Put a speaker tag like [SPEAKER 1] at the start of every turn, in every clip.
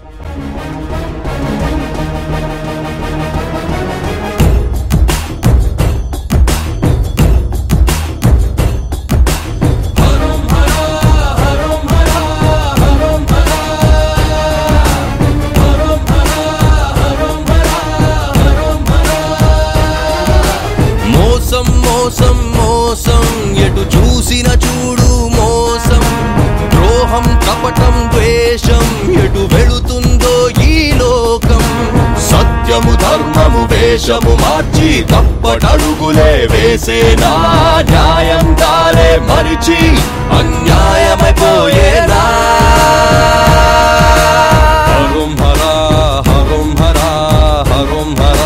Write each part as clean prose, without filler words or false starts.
[SPEAKER 1] మోసం మోసం ఎటు చూసిన చూడు మోసం ద్రోహం కపటం ద్వేషం ఎటు వెళుతుందో ఈ లోకం సత్యము ధర్మము వేషము మార్చి తప్పటడుగులే వేసేనా న్యాయం దారే మరిచి అన్యాయమైపోయేనా హరం హరా హరం హరా హరం హరా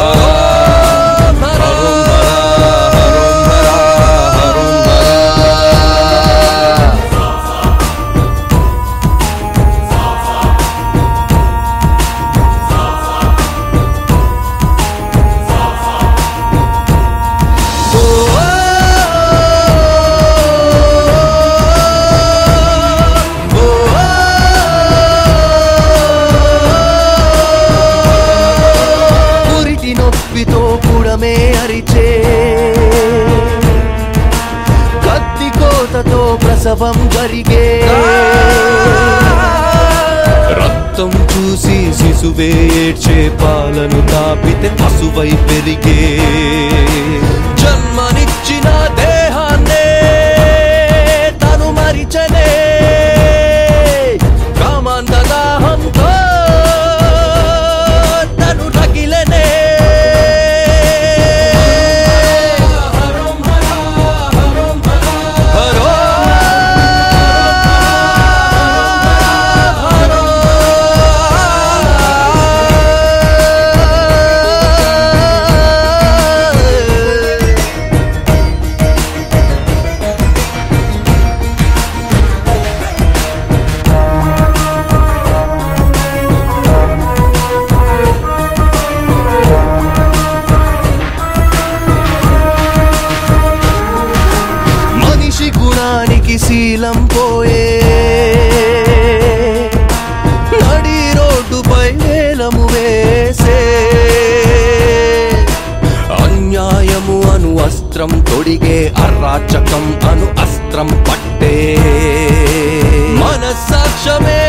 [SPEAKER 1] కూడమే అరిచే కత్తి కోతతో ప్రసవం జరిగే రక్తం చూసి శిశువే ఏడ్చే పాలను తాపితే పశువై పెరిగే జన్మనిచ్చిన దేహాన్నే తను మరిచనే కామాంధదాహంతో తను రగిలనే గుణానికి శీలం పోయే నడి రోడ్డుపై వేలము వేసే అన్యాయము అను అస్త్రం తొడిగే అరాచకం అను అస్త్రం పట్టే మన సాక్ష్యమే